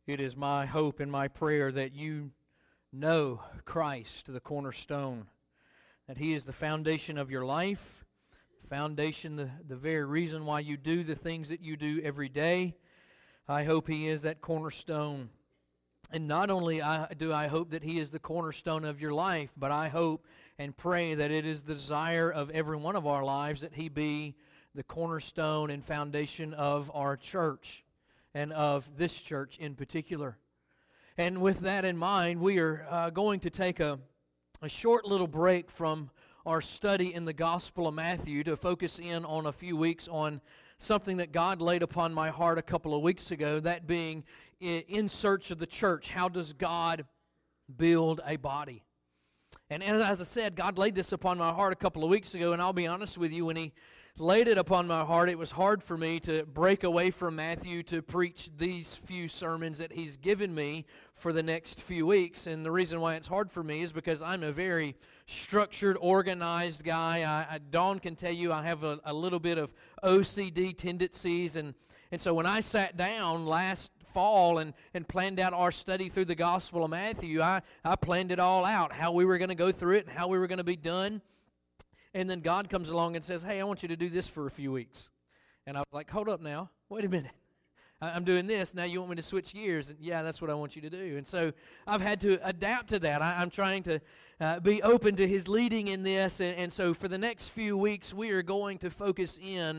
It is my hope and my prayer that you know Christ, the cornerstone, that He is the foundation of your life, foundation, the very reason why you do the things that you do every day. I hope He is that cornerstone. And not only do I hope that He is the cornerstone of your life, but I hope and pray that it is the desire of every one of our lives that He be the cornerstone and foundation of our church, and of this church in particular. And with that in mind, we are going to take a short little break from our study in the Gospel of Matthew to focus in on a few weeks on something that God laid upon my heart a couple of weeks ago, that being in search of the church. How does God build a body? And as I said, God laid this upon my heart a couple of weeks ago, and I'll be honest with you, when He laid it upon my heart, it was hard for me to break away from Matthew to preach these few sermons that He's given me for the next few weeks. And the reason why it's hard for me is because I'm a very structured, organized guy. Dawn can tell you I have a little bit of OCD tendencies, and so when I sat down last fall and planned out our study through the Gospel of Matthew, I planned it all out, how we were going to go through it and how we were going to be done. And then God comes along and says, hey, I want you to do this for a few weeks. And I was like, hold up now, wait a minute. I'm doing this, now you want me to switch gears? And yeah, that's what I want you to do. And so I've had to adapt to that. I'm trying to be open to His leading in this. And so for the next few weeks, we are going to focus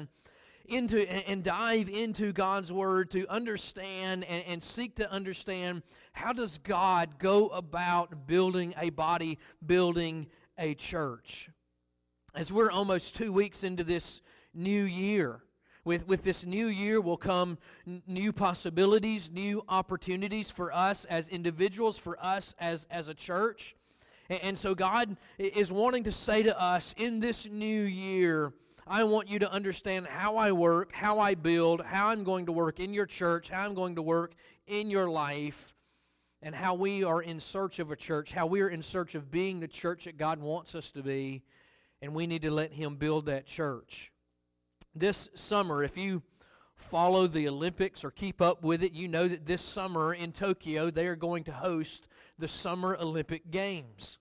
into and dive into God's Word to understand and seek to understand, how does God go about building a body, building a church? As we're almost 2 weeks into this new year, with this new year will come new possibilities, new opportunities for us as individuals, for us as a church. And so God is wanting to say to us in this new year, I want you to understand how I work, how I build, how I'm going to work in your church, how I'm going to work in your life, and how we are in search of a church, how we are in search of being the church that God wants us to be. And we need to let Him build that church. This summer, if you follow the Olympics or keep up with it, you know that this summer in Tokyo, they are going to host the Summer Olympic Games.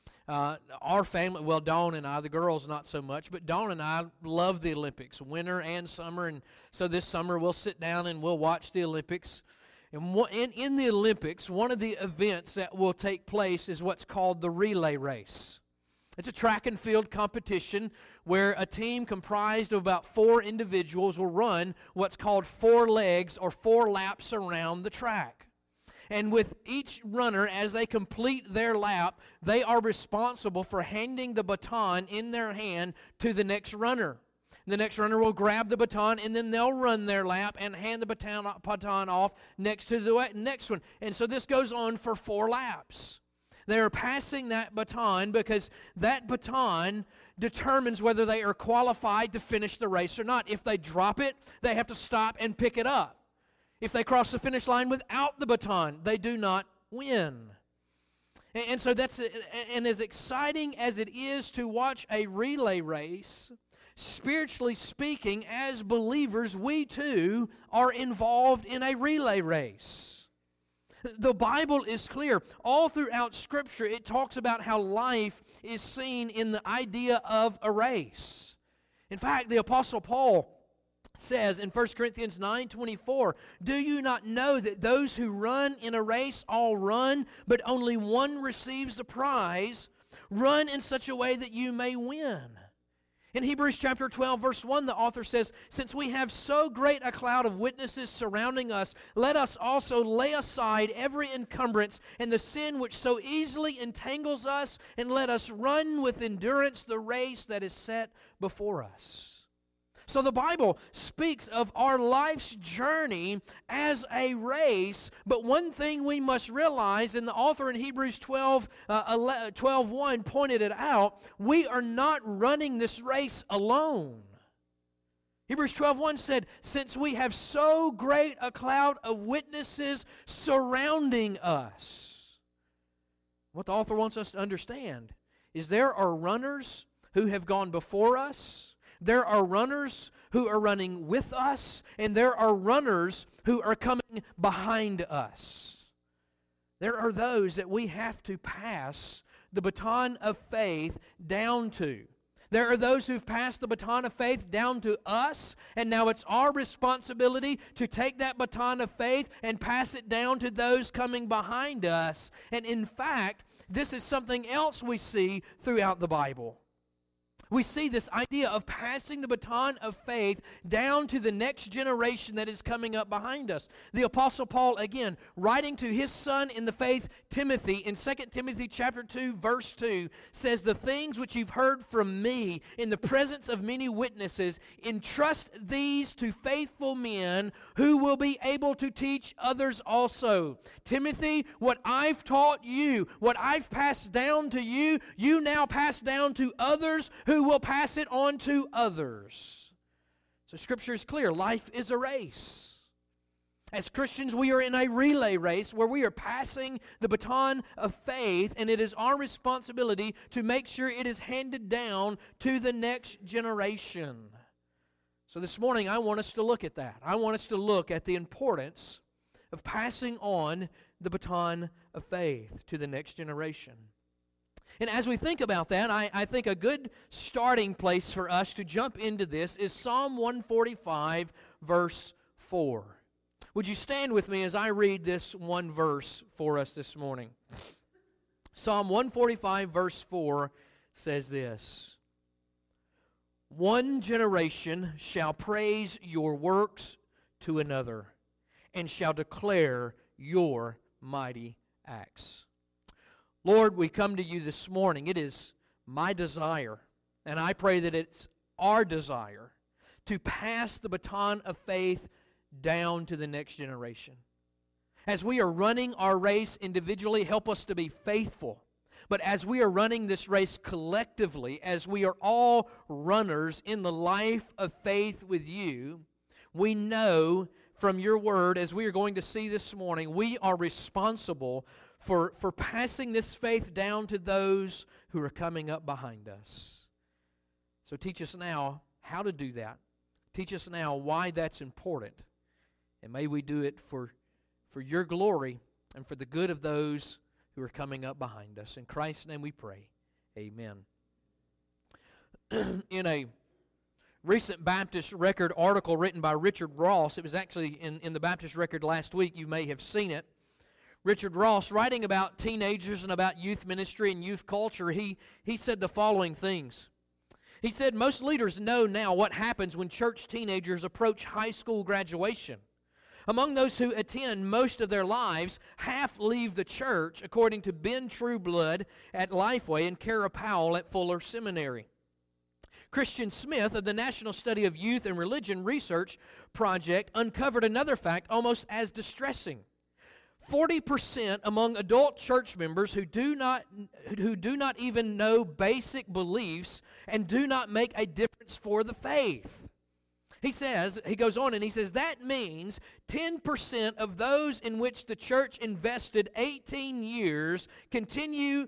Our family, well, Dawn and I, the girls not so much, but Dawn and I love the Olympics, winter and summer. And so this summer we'll sit down and we'll watch the Olympics. And in the Olympics, one of the events that will take place is what's called the relay race. It's a track and field competition where a team comprised of about 4 individuals will run what's called 4 legs or 4 laps around the track. And with each runner, as they complete their lap, they are responsible for handing the baton in their hand to the next runner. The next runner will grab the baton, and then they'll run their lap and hand the baton off next to the next one. And so this goes on for 4 laps. They are passing that baton because that baton determines whether they are qualified to finish the race or not. If they drop it, they have to stop and pick it up. If they cross the finish line without the baton, they do not win. And so and as exciting as it is to watch a relay race, spiritually speaking, as believers, we too are involved in a relay race. The Bible is clear. All throughout Scripture, it talks about how life is seen in the idea of a race. In fact, the Apostle Paul says in 1 Corinthians 9:24, do you not know that those who run in a race all run, but only one receives the prize? Run in such a way that you may win. In Hebrews chapter 12, verse 1, the author says, since we have so great a cloud of witnesses surrounding us, let us also lay aside every encumbrance and the sin which so easily entangles us, and let us run with endurance the race that is set before us. So the Bible speaks of our life's journey as a race, but one thing we must realize, and the author in Hebrews 12:1 pointed it out, we are not running this race alone. Hebrews 12:1 said, since we have so great a cloud of witnesses surrounding us. What the author wants us to understand is there are runners who have gone before us. There are runners who are running with us, and there are runners who are coming behind us. There are those that we have to pass the baton of faith down to. There are those who've passed the baton of faith down to us, and now it's our responsibility to take that baton of faith and pass it down to those coming behind us. And in fact, this is something else we see throughout the Bible. We see this idea of passing the baton of faith down to the next generation that is coming up behind us. The Apostle Paul, again, writing to his son in the faith, Timothy, in 2 Timothy chapter 2, verse 2, says, "The things which you've heard from me in the presence of many witnesses, entrust these to faithful men who will be able to teach others also." Timothy, what I've taught you, what I've passed down to you, you now pass down to others who will pass it on to others. So Scripture is clear. Life is a race. As Christians, we are in a relay race where we are passing the baton of faith, and it is our responsibility to make sure it is handed down to the next generation. So this morning, I want us to look at that. I want us to look at the importance of passing on the baton of faith to the next generation. And as we think about that, I think a good starting place for us to jump into this is Psalm 145, verse 4. Would you stand with me as I read this one verse for us this morning? Psalm 145, verse 4 says this: "One generation shall praise your works to another, and shall declare your mighty acts." Lord, we come to you this morning. It is my desire, and I pray that it's our desire, to pass the baton of faith down to the next generation. As we are running our race individually, help us to be faithful. But as we are running this race collectively, as we are all runners in the life of faith with you, we know from your word, as we are going to see this morning, we are responsible for passing this faith down to those who are coming up behind us. So teach us now how to do that. Teach us now why that's important. And may we do it for your glory and for the good of those who are coming up behind us. In Christ's name we pray. Amen. In a recent Baptist Record article written by Richard Ross, it was actually in the Baptist Record last week, you may have seen it. Richard Ross, writing about teenagers and about youth ministry and youth culture, he said the following things. He said, "Most leaders know now what happens when church teenagers approach high school graduation. Among those who attend most of their lives, half leave the church, according to Ben Trueblood at Lifeway and Kara Powell at Fuller Seminary. Christian Smith of the National Study of Youth and Religion Research Project uncovered another fact almost as distressing. 40% among adult church members who do not even know basic beliefs and do not make a difference for the faith." He goes on and he says, "That means 10% of those in which the church invested 18 years continue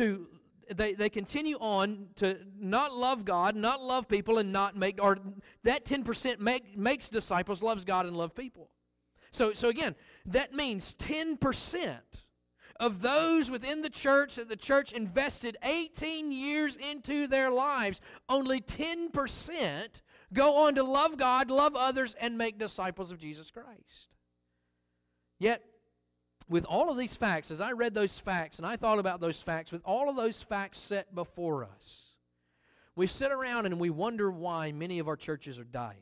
on to not love God, not love people, and not make, or that 10% makes disciples, loves God and love people." So again, that means 10% of those within the church that the church invested 18 years into their lives, only 10% go on to love God, love others, and make disciples of Jesus Christ. Yet, with all of these facts, as I read those facts and I thought about those facts, with all of those facts set before us, we sit around and we wonder why many of our churches are dying.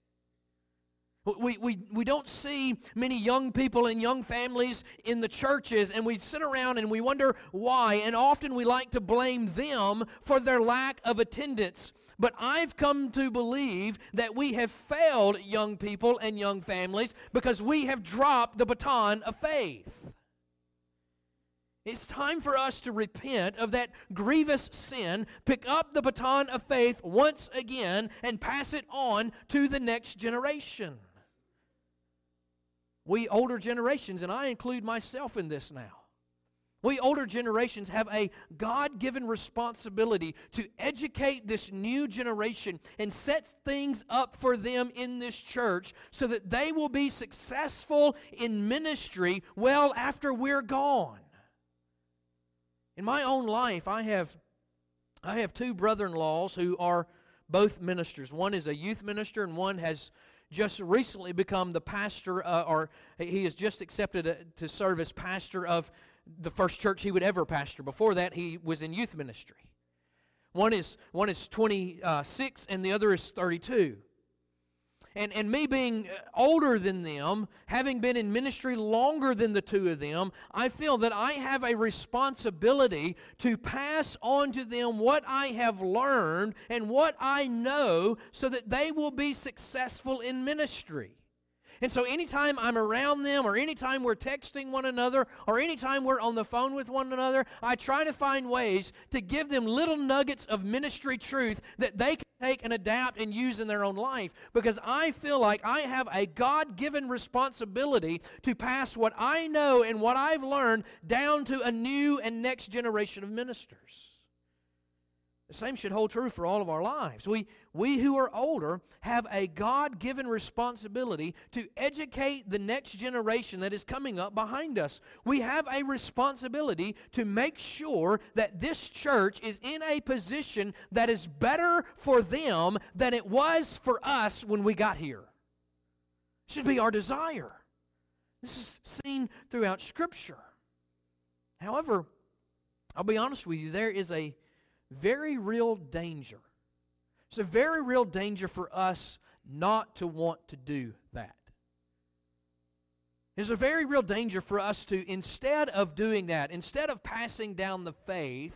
We don't see many young people and young families in the churches, and we sit around and we wonder why, and often we like to blame them for their lack of attendance. But I've come to believe that we have failed young people and young families because we have dropped the baton of faith. It's time for us to repent of that grievous sin, pick up the baton of faith once again, and pass it on to the next generation. We older generations, and I include myself in this now, We older generations have a God-given responsibility to educate this new generation and set things up for them in this church so that they will be successful in ministry well after we're gone. In my own life, I have two brother-in-laws who are both ministers. One is a youth minister, and one has just recently become the pastor, or he has just accepted to serve as pastor of the first church he would ever pastor. Before that, he was in youth ministry. One is 26, and the other is 32. And me being older than them, having been in ministry longer than the two of them, I feel that I have a responsibility to pass on to them what I have learned and what I know so that they will be successful in ministry. And so anytime I'm around them, or anytime we're texting one another, or anytime we're on the phone with one another, I try to find ways to give them little nuggets of ministry truth that they can take and adapt and use in their own life. Because I feel like I have a God-given responsibility to pass what I know and what I've learned down to a new and next generation of ministers. The same should hold true for all of our lives. We who are older have a God-given responsibility to educate the next generation that is coming up behind us. We have a responsibility to make sure that this church is in a position that is better for them than it was for us when we got here. It should be our desire. This is seen throughout Scripture. However, I'll be honest with you, there is a very real danger. It's a very real danger for us not to want to do that. There's a very real danger for us to, instead of doing that, instead of passing down the faith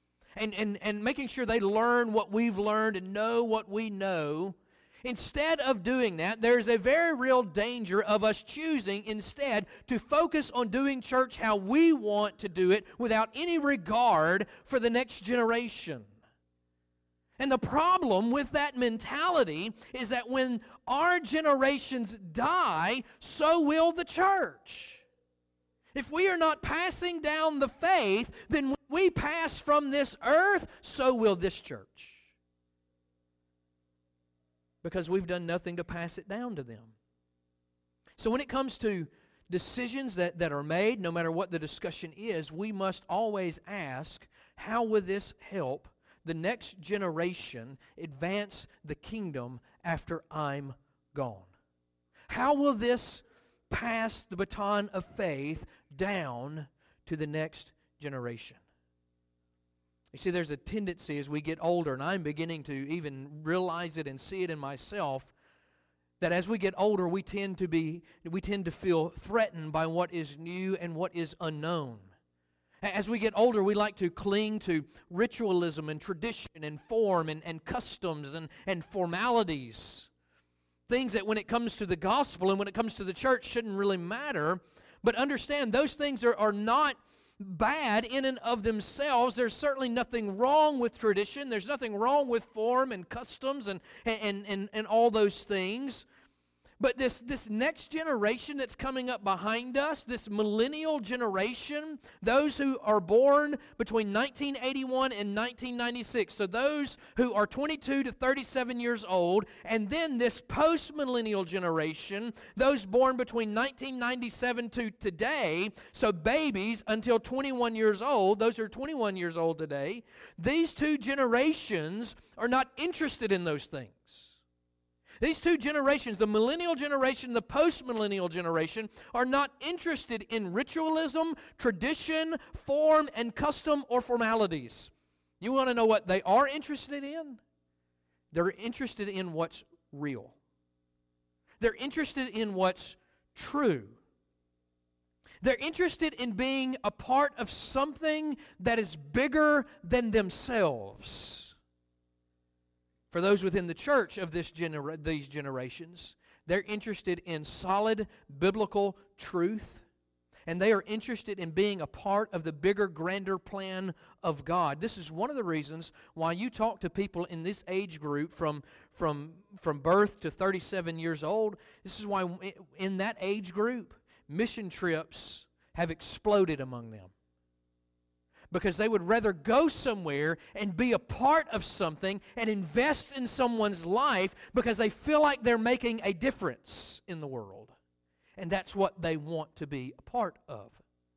and making sure they learn what we've learned and know what we know, instead of doing that, there's a very real danger of us choosing instead to focus on doing church how we want to do it without any regard for the next generation. And the problem with that mentality is that when our generations die, so will the church. If we are not passing down the faith, then when we pass from this earth, so will this church. Because we've done nothing to pass it down to them. So when it comes to decisions that are made, no matter what the discussion is, we must always ask, how will this help the next generation advance the kingdom after I'm gone? How will this pass the baton of faith down to the next generation? You see, there's a tendency as we get older, and I'm beginning to even realize it and see it in myself, that as we get older, we tend to feel threatened by what is new and what is unknown. As we get older, we like to cling to ritualism and tradition and form and customs and formalities. Things that when it comes to the gospel and when it comes to the church shouldn't really matter. But understand, those things are not bad in and of themselves. There's certainly nothing wrong with tradition. There's nothing wrong with form and customs and all those things. But this next generation that's coming up behind us, this millennial generation, those who are born between 1981 and 1996, so those who are 22 to 37 years old, and then this post-millennial generation, those born between 1997 to today, so babies until 21 years old, those are 21 years old today, these two generations are not interested in those things. These two generations, the millennial generation, the post-millennial generation, are not interested in ritualism, tradition, form, and custom or formalities. You want to know what they are interested in? They're interested in what's real. They're interested in what's true. They're interested in being a part of something that is bigger than themselves. For those within the church of these generations, they're interested in solid biblical truth, and they are interested in being a part of the bigger, grander plan of God. This is one of the reasons why you talk to people in this age group from birth to 37 years old. This is why in that age group, mission trips have exploded among them. because they would rather go somewhere and be a part of something and invest in someone's life because they feel like they're making a difference in the world. And that's what they want to be a part of.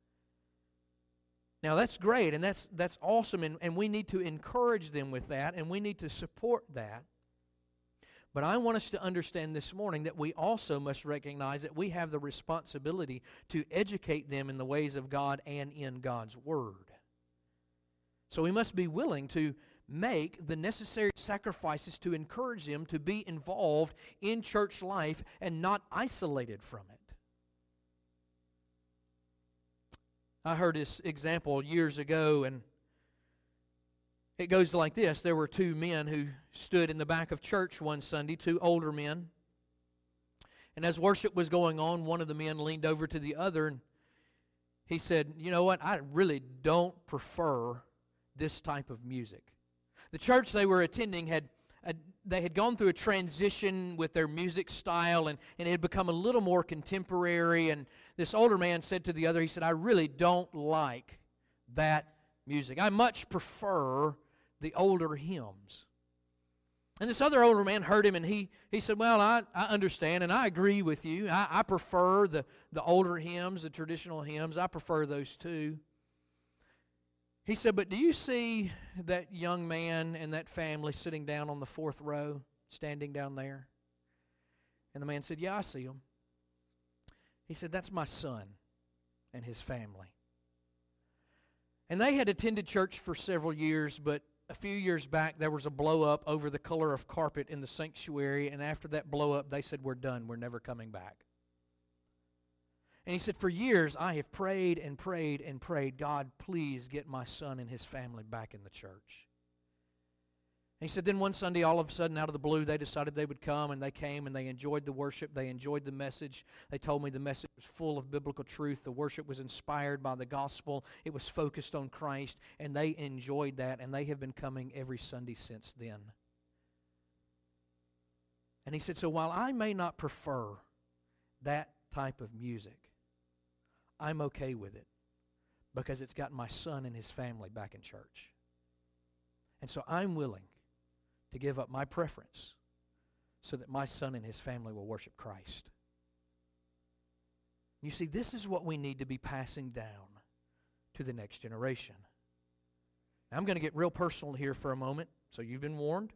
Now, that's great, and that's awesome, and we need to encourage them with that, and we need to support that. But I want us to understand this morning that we also must recognize that we have the responsibility to educate them in the ways of God and in God's Word. So we must be willing to make the necessary sacrifices to encourage them to be involved in church life and not isolated from it. I heard this example years ago, and it goes like this. There were two men who stood in the back of church one Sunday, two older men. And as worship was going on, one of the men leaned over to the other, and he said, "You know what, I really don't prefer this type of music." The church they were attending had gone through a transition with their music style, and it had become a little more contemporary. And this older man said to the other, he said, "I really don't like that music. I much prefer the older hymns." And this other older man heard him, and he said, "Well, I understand, and I agree with you. I prefer the older hymns, the traditional hymns. I prefer those too." He said, "But do you see that young man and that family sitting down on the fourth row, standing down there?" And the man said, "Yeah, I see them." He said, "That's my son and his family." And they had attended church for several years, but a few years back there was a blow-up over the color of carpet in the sanctuary, and after that blow-up they said, "We're done, we're never coming back." And he said, "For years I have prayed and prayed and prayed, God, please get my son and his family back in the church." And he said, then one Sunday, all of a sudden, out of the blue, they decided they would come, and they came, and they enjoyed the worship. They enjoyed the message. They told me the message was full of biblical truth. The worship was inspired by the gospel. It was focused on Christ, and they enjoyed that, and they have been coming every Sunday since then. And he said, so while I may not prefer that type of music, I'm okay with it because it's got my son and his family back in church. And so I'm willing to give up my preference so that my son and his family will worship Christ. You see, this is what we need to be passing down to the next generation. Now, I'm going to get real personal here for a moment, so you've been warned.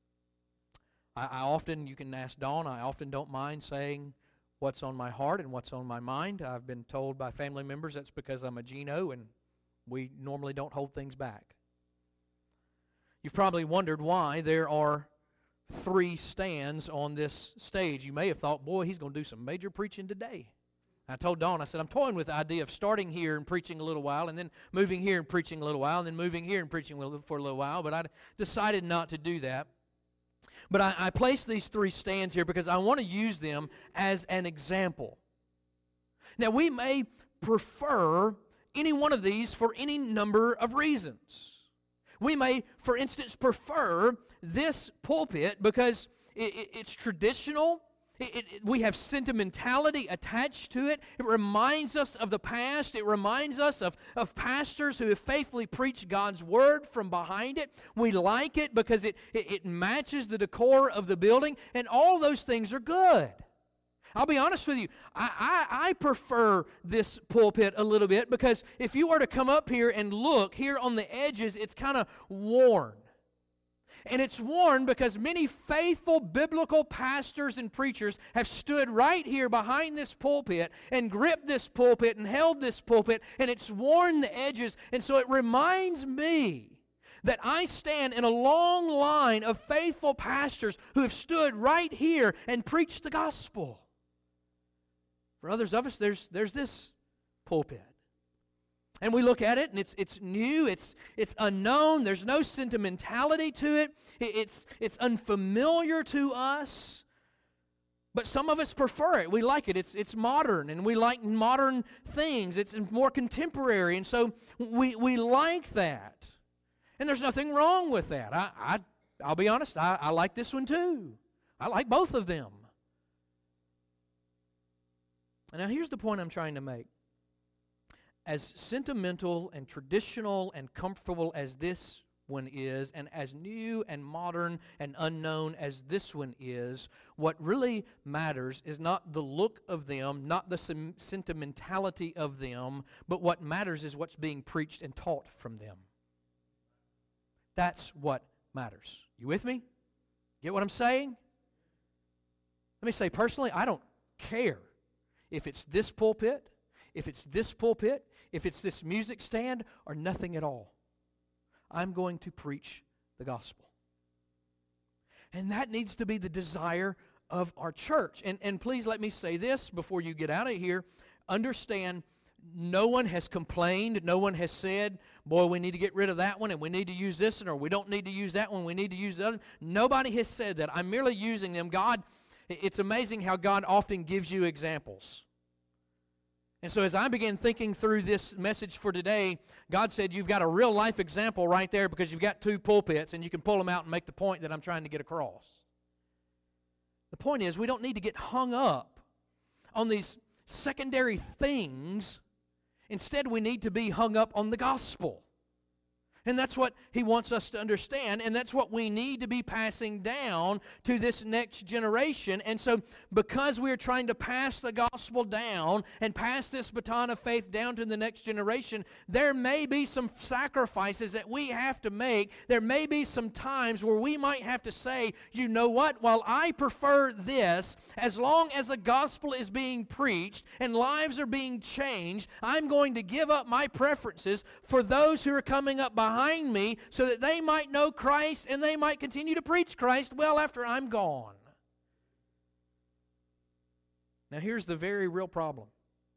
I often, you can ask Dawn, I often don't mind saying what's on my heart and what's on my mind. I've been told by family members that's because I'm a Geno and we normally don't hold things back. You've probably wondered why there are 3 stands on this stage. You may have thought, boy, he's going to do some major preaching today. I told Dawn, I said, I'm toying with the idea of starting here and preaching a little while, and then moving here and preaching a little while, and then moving here and preaching for a little while, but I decided not to do that. But I placed these 3 stands here because I want to use them as an example. Now, we may prefer any one of these for any number of reasons. We may, for instance, prefer this pulpit because it's traditional. We have sentimentality attached to it. It reminds us of the past. It reminds us of pastors who have faithfully preached God's Word from behind it. We like it because it matches the decor of the building, and all those things are good. I'll be honest with you, I prefer this pulpit a little bit because if you were to come up here and look, here on the edges, it's kind of worn. And it's worn because many faithful biblical pastors and preachers have stood right here behind this pulpit and gripped this pulpit and held this pulpit, and it's worn the edges. And so it reminds me that I stand in a long line of faithful pastors who have stood right here and preached the gospel. For others of us, there's this pulpit. And we look at it, and it's new, it's unknown, there's no sentimentality to it, it's unfamiliar to us. But some of us prefer it. We like it. It's modern, and we like modern things. It's more contemporary, and so we like that. And there's nothing wrong with that. I'll be honest, I like this one too. I like both of them. And now here's the point I'm trying to make. as sentimental and traditional and comfortable as this one is, and as new and modern and unknown as this one is, what really matters is not the look of them, not the sentimentality of them, but what matters is what's being preached and taught from them. That's what matters. You with me? Get what I'm saying? Let me say personally, I don't care if it's this pulpit, if it's this pulpit, if it's this music stand, or nothing at all. I'm going to preach the gospel. And that needs to be the desire of our church. And please let me say this before you get out of here. Understand, no one has complained. No one has said, boy, we need to get rid of that one and we need to use this one, or we don't need to use that one, we need to use the other. Nobody has said that. I'm merely using them. God, it's amazing how God often gives you examples. And so as I began thinking through this message for today, God said, you've got a real life example right there because you've got two pulpits and you can pull them out and make the point that I'm trying to get across. The point is, we don't need to get hung up on these secondary things. Instead, we need to be hung up on the gospel. And that's what He wants us to understand, and that's what we need to be passing down to this next generation. And so, because we're trying to pass the gospel down and pass this baton of faith down to the next generation, there may be some sacrifices that we have to make. There may be some times where we might have to say, you know what, while I prefer this, as long as the gospel is being preached and lives are being changed, I'm going to give up my preferences for those who are coming up behind me so that they might know Christ and they might continue to preach Christ well after I'm gone. Now here's the very real problem.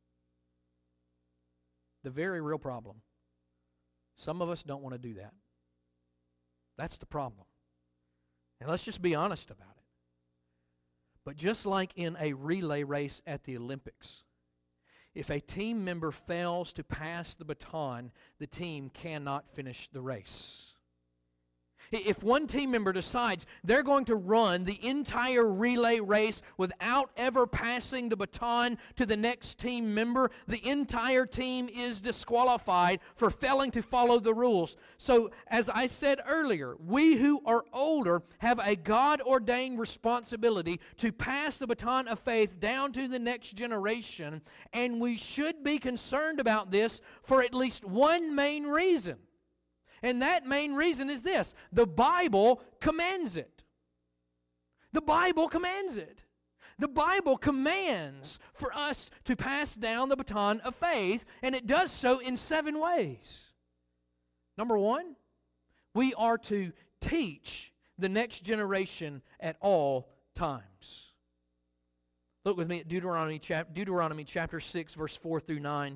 The very real problem. Some of us don't want to do that. That's the problem. And let's just be honest about it. But just like in a relay race at the Olympics, if a team member fails to pass the baton, the team cannot finish the race. If one team member decides they're going to run the entire relay race without ever passing the baton to the next team member, the entire team is disqualified for failing to follow the rules. So, as I said earlier, we who are older have a God-ordained responsibility to pass the baton of faith down to the next generation, and we should be concerned about this for at least one main reason. And that main reason is this: the Bible commands it. The Bible commands it. The Bible commands for us to pass down the baton of faith, and it does so in 7 ways. Number 1, we are to teach the next generation at all times. Look with me at Deuteronomy chapter 6, verse 4 through 9.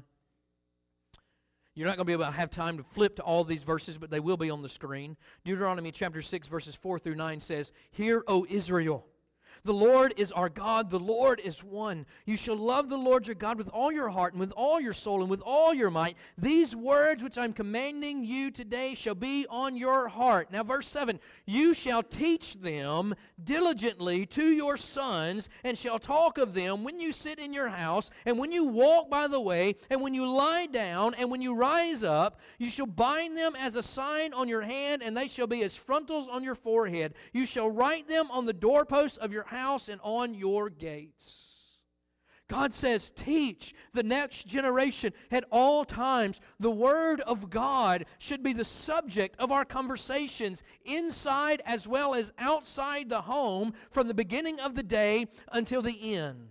You're not going to be able to have time to flip to all these verses, but they will be on the screen. Deuteronomy chapter 6, verses 4 through 9 says, "Hear, O Israel, the Lord is our God, the Lord is one. You shall love the Lord your God with all your heart and with all your soul and with all your might. These words which I'm commanding you today shall be on your heart." Now verse 7, "You shall teach them diligently to your sons, and shall talk of them when you sit in your house, and when you walk by the way, and when you lie down, and when you rise up. You shall bind them as a sign on your hand, and they shall be as frontals on your forehead. You shall write them on the doorposts of your house and on your gates." God says, teach the next generation at all times. The Word of God should be the subject of our conversations inside as well as outside the home from the beginning of the day until the end.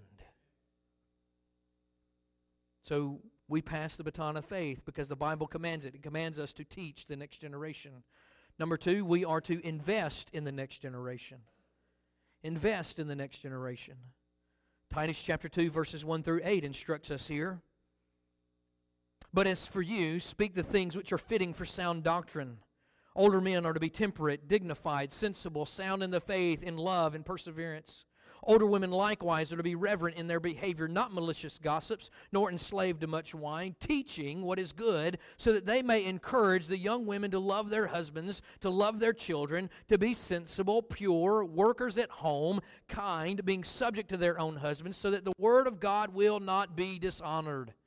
So we pass the baton of faith because the Bible commands it. It commands us to teach the next generation. Number 2, we are to invest in the next generation. Invest in the next generation. Titus chapter 2, verses 1 through 8 instructs us here. "But as for you, speak the things which are fitting for sound doctrine. Older men are to be temperate, dignified, sensible, sound in the faith, in love, and perseverance. Older women likewise are to be reverent in their behavior, not malicious gossips, nor enslaved to much wine, teaching what is good, so that they may encourage the young women to love their husbands, to love their children, to be sensible, pure, workers at home, kind, being subject to their own husbands, so that the word of God will not be dishonored.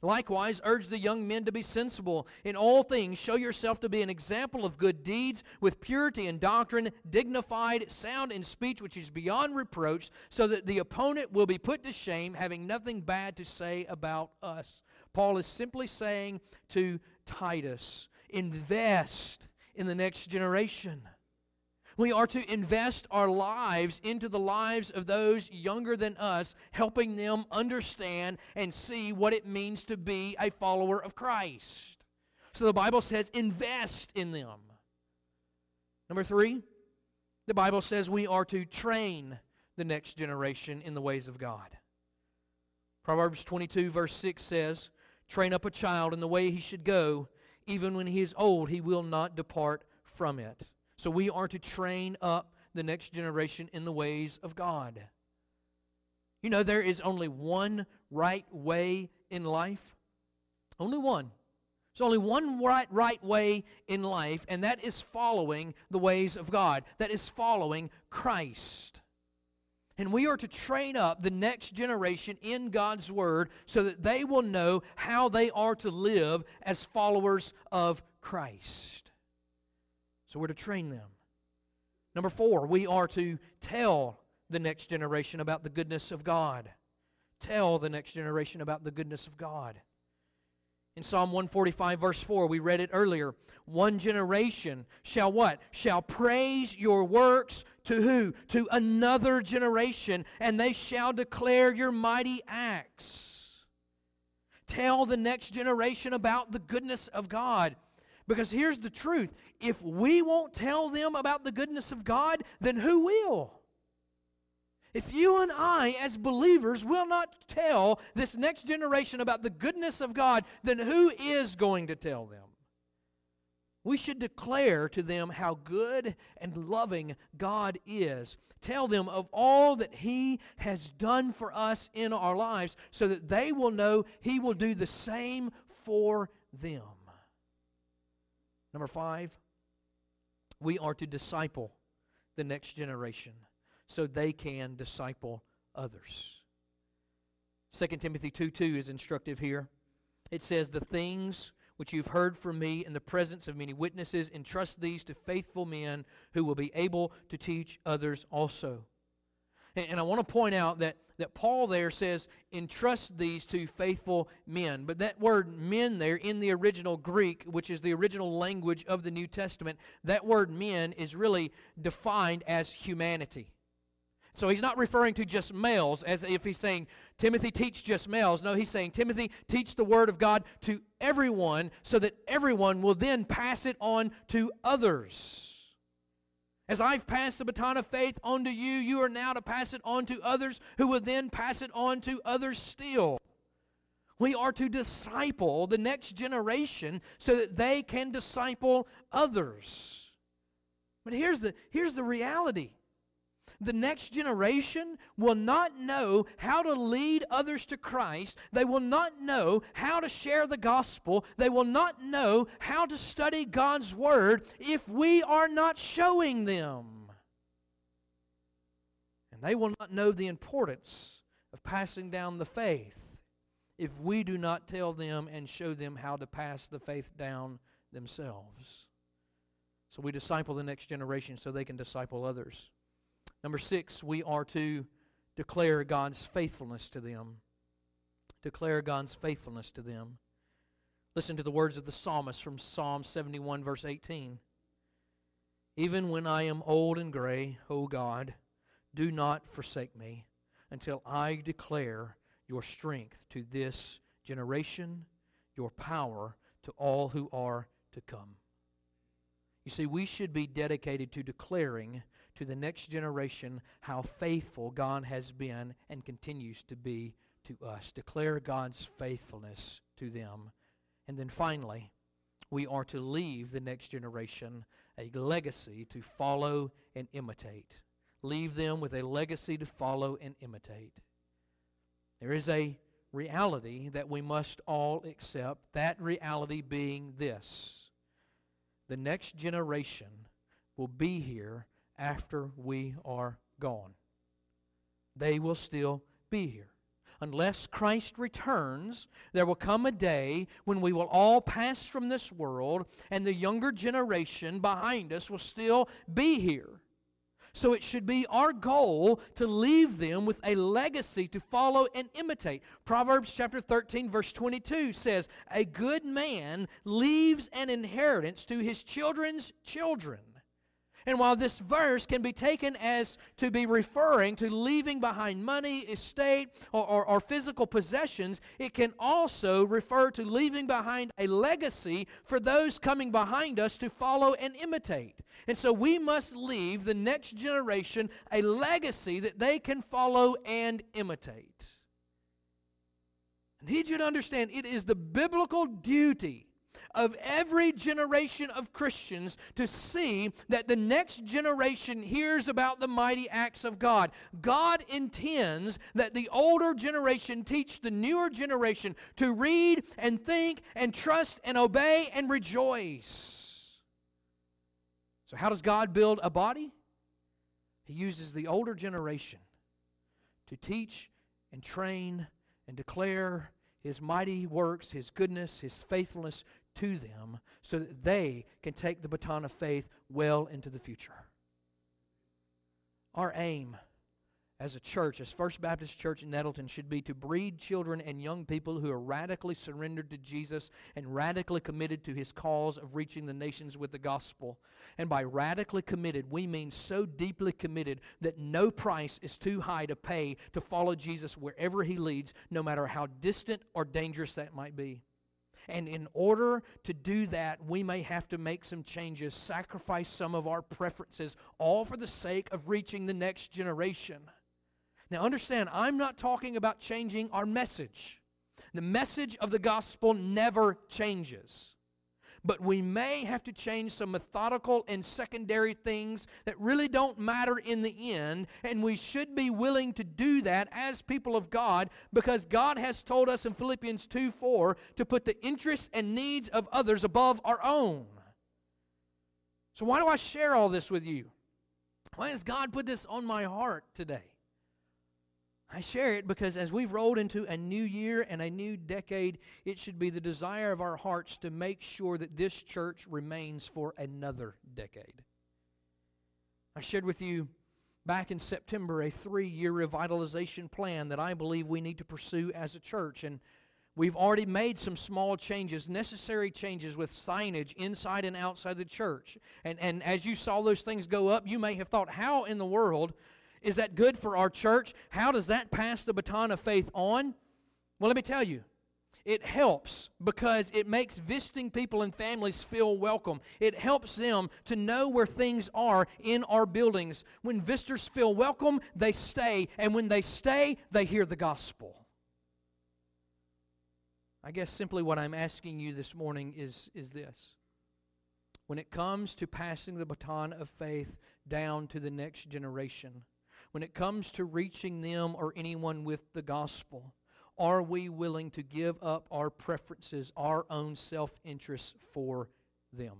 Likewise, urge the young men to be sensible in all things. Show yourself to be an example of good deeds, with purity in doctrine, dignified, sound in speech, which is beyond reproach, so that the opponent will be put to shame, having nothing bad to say about us. Paul is simply saying to Titus, invest in the next generation. We are to invest our lives into the lives of those younger than us, helping them understand and see what it means to be a follower of Christ. So the Bible says invest in them. Number 3, the Bible says we are to train the next generation in the ways of God. Proverbs 22 verse 6 says, train up a child in the way he should go, even when he is old, he will not depart from it. So we are to train up the next generation in the ways of God. You know, there is only one right way in life. Only one. There's only one right way in life, and that is following the ways of God. That is following Christ. And we are to train up the next generation in God's Word so that they will know how they are to live as followers of Christ. So we're to train them. Number 4, we are to tell the next generation about the goodness of God. Tell the next generation about the goodness of God. In Psalm 145 verse 4, we read it earlier. One generation shall what? Shall praise your works to who? To another generation, and they shall declare your mighty acts. Tell the next generation about the goodness of God. Because here's the truth. If we won't tell them about the goodness of God, then who will? If you and I, as believers, will not tell this next generation about the goodness of God, then who is going to tell them? We should declare to them how good and loving God is. Tell them of all that He has done for us in our lives so that they will know He will do the same for them. Number 5, we are to disciple the next generation so they can disciple others. 2 Timothy 2:2 is instructive here. It says, the things which you've heard from me in the presence of many witnesses, entrust these to faithful men who will be able to teach others also. And I want to point out that Paul there says, entrust these to faithful men. But that word men there in the original Greek, which is the original language of the New Testament, that word men is really defined as humanity. So he's not referring to just males as if he's saying, Timothy, teach just males. No, he's saying, Timothy, teach the Word of God to everyone so that everyone will then pass it on to others. As I've passed the baton of faith on to you, you are now to pass it on to others who will then pass it on to others still. We are to disciple the next generation so that they can disciple others. But here's the reality. The next generation will not know how to lead others to Christ. They will not know how to share the gospel. They will not know how to study God's Word if we are not showing them. And they will not know the importance of passing down the faith if we do not tell them and show them how to pass the faith down themselves. So we disciple the next generation so they can disciple others. Number 6, we are to declare God's faithfulness to them. Declare God's faithfulness to them. Listen to the words of the psalmist from Psalm 71, verse 18. Even when I am old and gray, O God, do not forsake me until I declare your strength to this generation, your power to all who are to come. You see, we should be dedicated to declaring to the next generation how faithful God has been and continues to be to us. Declare God's faithfulness to them. And then finally, we are to leave the next generation a legacy to follow and imitate. Leave them with a legacy to follow and imitate. There is a reality that we must all accept, that reality being this: the next generation will be here after we are gone. They will still be here. unless Christ returns, there will come a day when we will all pass from this world and the younger generation behind us will still be here. So it should be our goal to leave them with a legacy to follow and imitate. Proverbs chapter 13 verse 22 says, "A good man leaves an inheritance to his children's children." And while this verse can be taken as to be referring to leaving behind money, estate, or physical possessions, it can also refer to leaving behind a legacy for those coming behind us to follow and imitate. And so we must leave the next generation a legacy that they can follow and imitate. I need you to understand, it is the biblical duty of every generation of Christians to see that the next generation hears about the mighty acts of God. God intends that the older generation teach the newer generation to read and think and trust and obey and rejoice. So how does God build a body? He uses the older generation to teach and train and declare His mighty works, His goodness, His faithfulness to them so that they can take the baton of faith well into the future. Our aim as a church, as First Baptist Church in Nettleton, should be to breed children and young people who are radically surrendered to Jesus and radically committed to His cause of reaching the nations with the gospel. And by radically committed, we mean so deeply committed that no price is too high to pay to follow Jesus wherever He leads, no matter how distant or dangerous that might be. And in order to do that, we may have to make some changes, sacrifice some of our preferences, all for the sake of reaching the next generation. Now understand, I'm not talking about changing our message. The message of the gospel never changes. But we may have to change some methodical and secondary things that really don't matter in the end, and we should be willing to do that as people of God, because God has told us in Philippians 2:4 to put the interests and needs of others above our own. So why do I share all this with you? Why has God put this on my heart today? I share it because as we've rolled into a new year and a new decade, it should be the desire of our hearts to make sure that this church remains for another decade. I shared with you back in September a 3-year revitalization plan that I believe we need to pursue as a church. And we've already made some small changes, necessary changes with signage inside and outside the church. And as you saw those things go up, you may have thought, how in the world is that good for our church? How does that pass the baton of faith on? Well, let me tell you. It helps because it makes visiting people and families feel welcome. It helps them to know where things are in our buildings. When visitors feel welcome, they stay. And when they stay, they hear the gospel. I guess simply what I'm asking you this morning is this. When it comes to passing the baton of faith down to the next generation, when it comes to reaching them or anyone with the gospel, are we willing to give up our preferences, our own self-interest for them?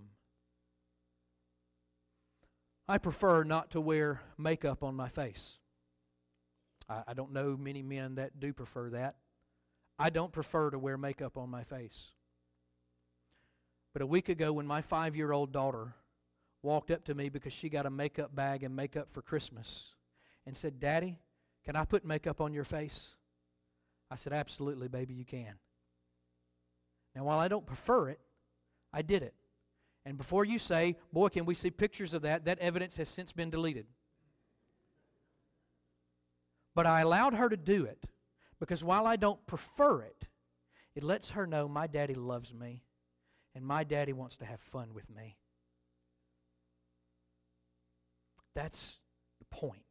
I prefer not to wear makeup on my face. I don't know many men that do prefer that. I don't prefer to wear makeup on my face. But a week ago when my 5-year-old daughter walked up to me because she got a makeup bag and makeup for Christmas and said, "Daddy, can I put makeup on your face?" I said, "Absolutely, baby, you can." Now, while I don't prefer it, I did it. And before you say, "Boy, can we see pictures of that," that evidence has since been deleted. But I allowed her to do it because while I don't prefer it, it lets her know my daddy loves me and my daddy wants to have fun with me. That's the point.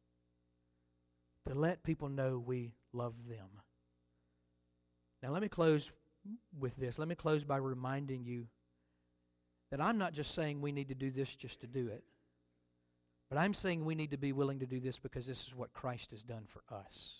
To let people know we love them. Now let me close with this. Let me close by reminding you that I'm not just saying we need to do this just to do it, but I'm saying we need to be willing to do this because this is what Christ has done for us.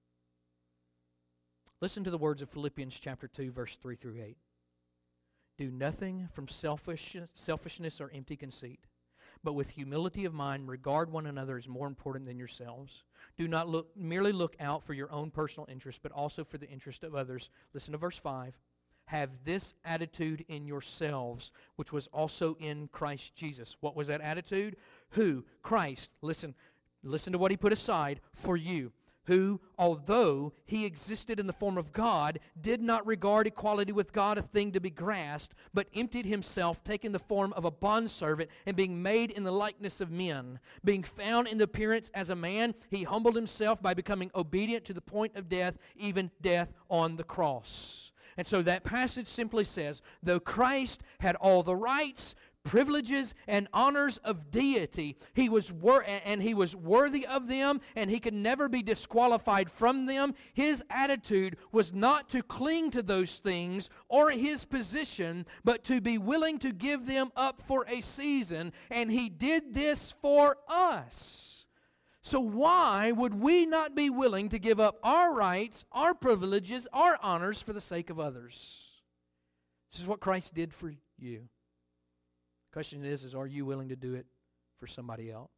Listen to the words of Philippians chapter 2, verse 3 through 8. Do nothing from selfishness or empty conceit, but with humility of mind regard one another as more important than yourselves. Do not merely look out for your own personal interest, but also for the interest of others. Listen to verse 5. Have this attitude in yourselves, which was also in Christ Jesus. What was that attitude? Who? Christ. Listen to what he put aside for you. Who, although he existed in the form of God, did not regard equality with God a thing to be grasped, but emptied himself, taking the form of a bondservant, and being made in the likeness of men. Being found in the appearance as a man, he humbled himself by becoming obedient to the point of death, even death on the cross. And so that passage simply says, though Christ had all the rights, privileges, and honors of deity, he was worthy of them, and he could never be disqualified from them. His attitude was not to cling to those things or his position, but to be willing to give them up for a season, and he did this for us. So why would we not be willing to give up our rights, our privileges, our honors for the sake of others? This is what Christ did for you. The question is are you willing to do it for somebody else?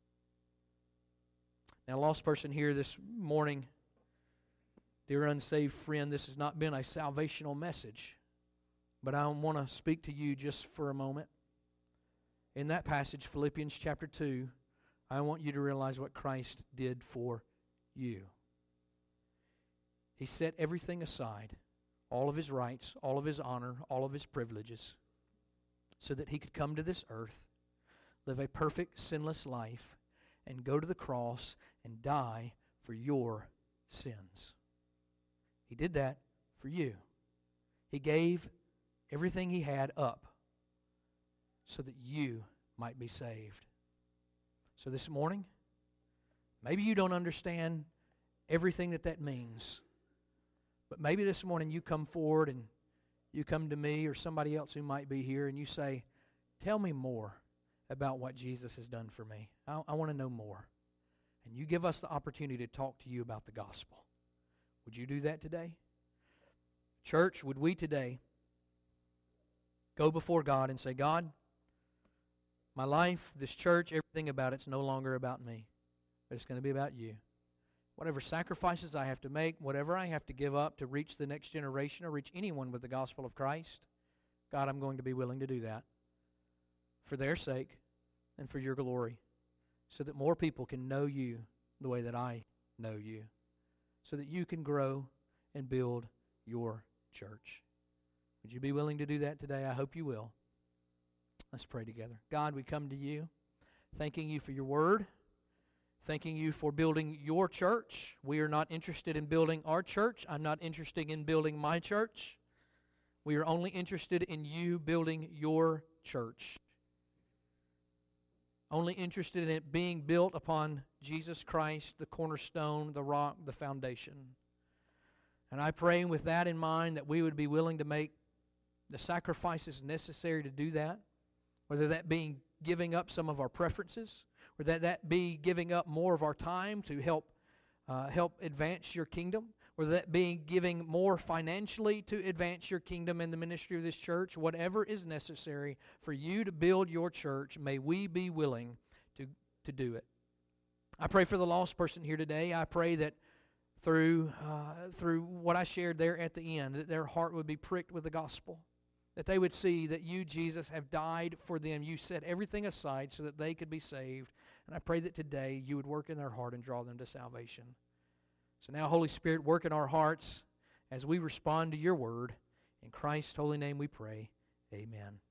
Now, lost person here this morning, dear unsaved friend, this has not been a salvational message, but I want to speak to you just for a moment. In that passage, Philippians chapter 2, I want you to realize what Christ did for you. He set everything aside, all of his rights, all of his honor, all of his privileges, so that he could come to this earth, live a perfect, sinless life, and go to the cross and die for your sins. He did that for you. He gave everything he had up so that you might be saved. So this morning, maybe you don't understand everything that means, but maybe this morning you come forward and you come to me or somebody else who might be here and you say, tell me more about what Jesus has done for me. I want to know more. And you give us the opportunity to talk to you about the gospel. Would you do that today? Church, would we today go before God and say, God, my life, this church, everything about it's no longer about me, but it's going to be about you. Whatever sacrifices I have to make, whatever I have to give up to reach the next generation or reach anyone with the gospel of Christ, God, I'm going to be willing to do that for their sake and for your glory, so that more people can know you the way that I know you, so that you can grow and build your church. Would you be willing to do that today? I hope you will. Let's pray together. God, we come to you, thanking you for your word, thanking you for building your church. We are not interested in building our church. I'm not interested in building my church. We are only interested in you building your church. Only interested in it being built upon Jesus Christ, the cornerstone, the rock, the foundation. And I pray with that in mind that we would be willing to make the sacrifices necessary to do that, whether that be giving up some of our preferences, or that be giving up more of our time to help advance your kingdom, whether that be giving more financially to advance your kingdom in the ministry of this church. Whatever is necessary for you to build your church, may we be willing to do it. I pray for the lost person here today. I pray that through what I shared there at the end, that their heart would be pricked with the gospel, that they would see that you, Jesus, have died for them. You set everything aside so that they could be saved. And I pray that today you would work in their heart and draw them to salvation. So now, Holy Spirit, work in our hearts as we respond to your word. In Christ's holy name we pray. Amen.